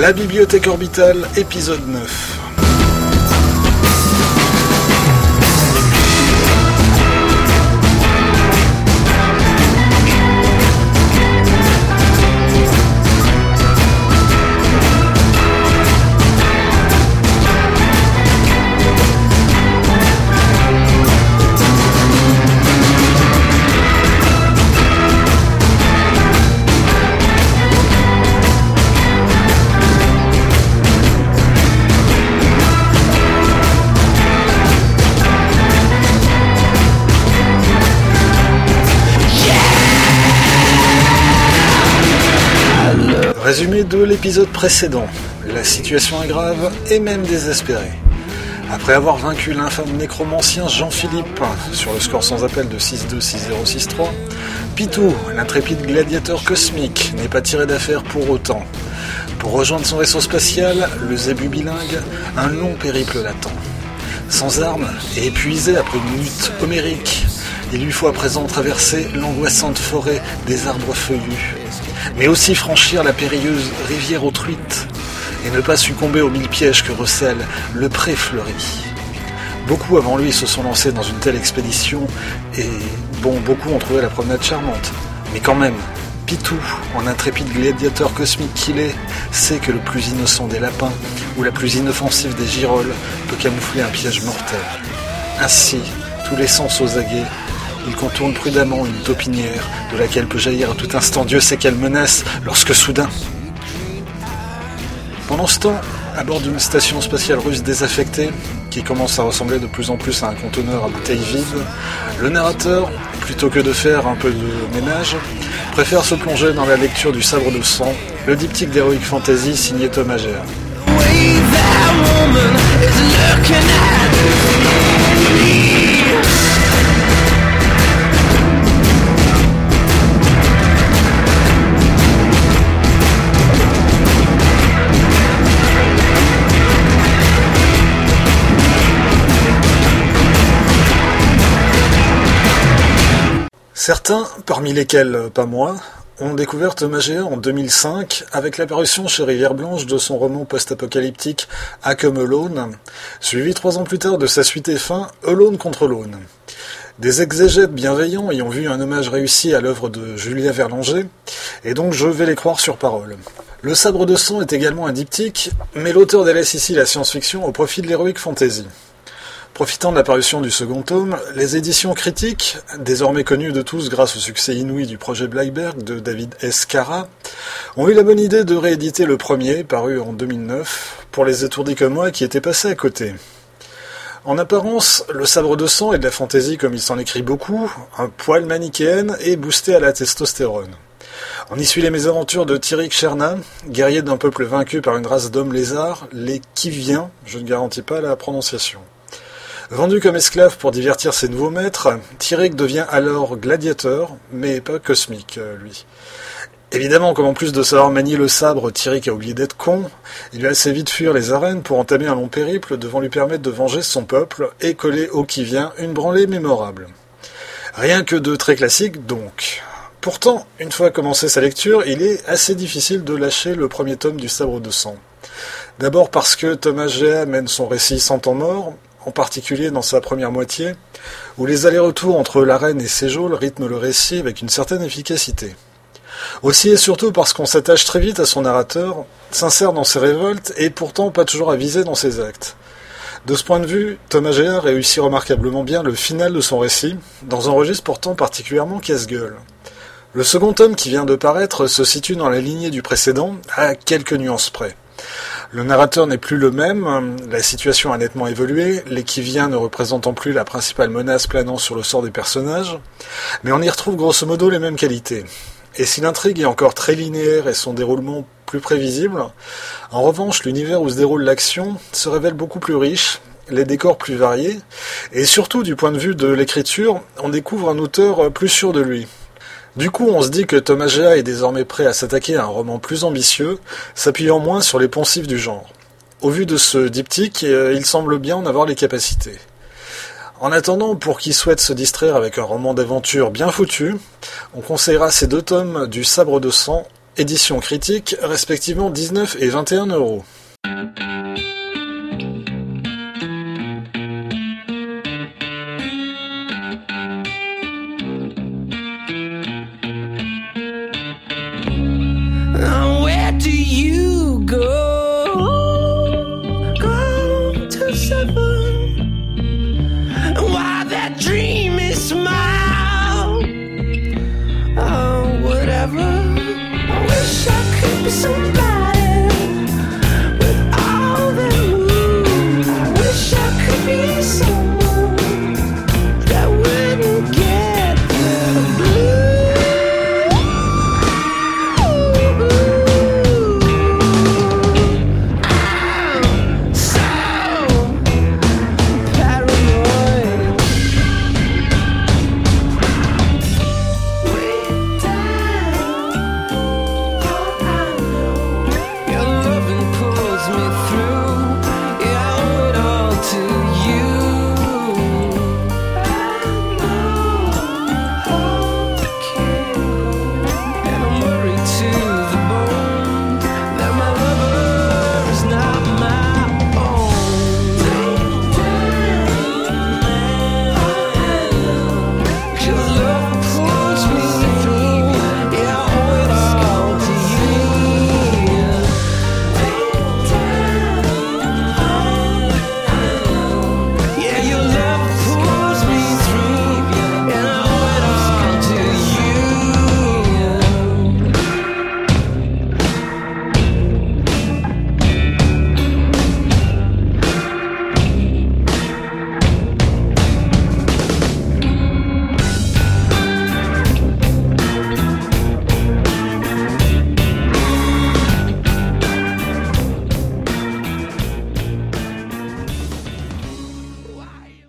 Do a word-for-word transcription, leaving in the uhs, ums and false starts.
La Bibliothèque Orbitale, épisode neuf. Résumé de l'épisode précédent. La situation est grave et même désespérée. Après avoir vaincu l'infâme nécromancien Jean-Philippe sur le score sans appel de six deux, six zéro, six trois, Pitou, l'intrépide gladiateur cosmique, n'est pas tiré d'affaire pour autant. Pour rejoindre son vaisseau spatial, le Zébu bilingue, un long périple l'attend. Sans armes et épuisé après une lutte homérique, il lui faut à présent traverser l'angoissante forêt des arbres feuillus, mais aussi franchir la périlleuse rivière aux truites et ne pas succomber aux mille pièges que recèle le pré fleuri. Beaucoup avant lui se sont lancés dans une telle expédition et, bon, beaucoup ont trouvé la promenade charmante. Mais quand même, Pitou, en intrépide gladiateur cosmique qu'il est, sait que le plus innocent des lapins ou la plus inoffensive des girolles peut camoufler un piège mortel. Ainsi, tous les sens aux aguets, il contourne prudemment une taupinière de laquelle peut jaillir à tout instant Dieu sait quelle menace lorsque soudain... Pendant ce temps, à bord d'une station spatiale russe désaffectée, qui commence à ressembler de plus en plus à un conteneur à bouteilles vides, le narrateur, plutôt que de faire un peu de ménage, préfère se plonger dans la lecture du Sabre de sang, le diptyque d'Heroic Fantasy signé Thomas Géa. Certains, parmi lesquels pas moi, ont découvert Thomas Géa en deux mille cinq avec l'apparition chez Rivière Blanche de son roman post-apocalyptique A Come Alone, suivi trois ans plus tard de sa suite et fin Alone contre Alone. Des exégètes bienveillants y ont vu un hommage réussi à l'œuvre de Julia Verlanger, et donc je vais les croire sur parole. Le Sabre de sang est également un diptyque, mais l'auteur délaisse ici la science-fiction au profit de l'Heroic Fantasy. Profitant de l'apparition du second tome, les éditions critiques, désormais connues de tous grâce au succès inouï du projet Blackberg de David S. Cara, ont eu la bonne idée de rééditer le premier, paru en deux mille neuf, pour les étourdis comme moi qui étaient passés à côté. En apparence, le Sabre de sang est de la fantaisie comme il s'en écrit beaucoup, un poil manichéenne et boosté à la testostérone. On y suit les mésaventures de Tirik Cherna, guerrier d'un peuple vaincu par une race d'hommes lézards, les Kiviens, je ne garantis pas la prononciation. Vendu comme esclave pour divertir ses nouveaux maîtres, Tirik devient alors gladiateur, mais pas cosmique, lui. Évidemment, comme en plus de savoir manier le sabre, Tirik a oublié d'être con, il va assez vite fuir les arènes pour entamer un long périple devant lui permettre de venger son peuple et coller au qui vient une branlée mémorable. Rien que de très classique, donc. Pourtant, une fois commencé sa lecture, il est assez difficile de lâcher le premier tome du Sabre de sang. D'abord parce que Thomas Géa mène son récit sans temps mort, en particulier dans sa première moitié, où les allers-retours entre l'arène et Séjol rythment le récit avec une certaine efficacité. Aussi et surtout parce qu'on s'attache très vite à son narrateur, sincère dans ses révoltes et pourtant pas toujours avisé dans ses actes. De ce point de vue, Thomas Géa réussit remarquablement bien le final de son récit, dans un registre pourtant particulièrement casse-gueule. Le second tome qui vient de paraître se situe dans la lignée du précédent, à quelques nuances près. Le narrateur n'est plus le même, la situation a nettement évolué, les qui-viens ne représentant plus la principale menace planant sur le sort des personnages, mais on y retrouve grosso modo les mêmes qualités. Et si l'intrigue est encore très linéaire et son déroulement plus prévisible, en revanche l'univers où se déroule l'action se révèle beaucoup plus riche, les décors plus variés, et surtout du point de vue de l'écriture, on découvre un auteur plus sûr de lui. Du coup, on se dit que Thomas Géa est désormais prêt à s'attaquer à un roman plus ambitieux, s'appuyant moins sur les poncifs du genre. Au vu de ce diptyque, il semble bien en avoir les capacités. En attendant, pour qui souhaite se distraire avec un roman d'aventure bien foutu, on conseillera ces deux tomes du Sabre de sang, Édition critique, respectivement dix-neuf et vingt et un euros. Where do you go? Go to seven. Why that dream is smile? Oh, whatever. I wish I could be somebody.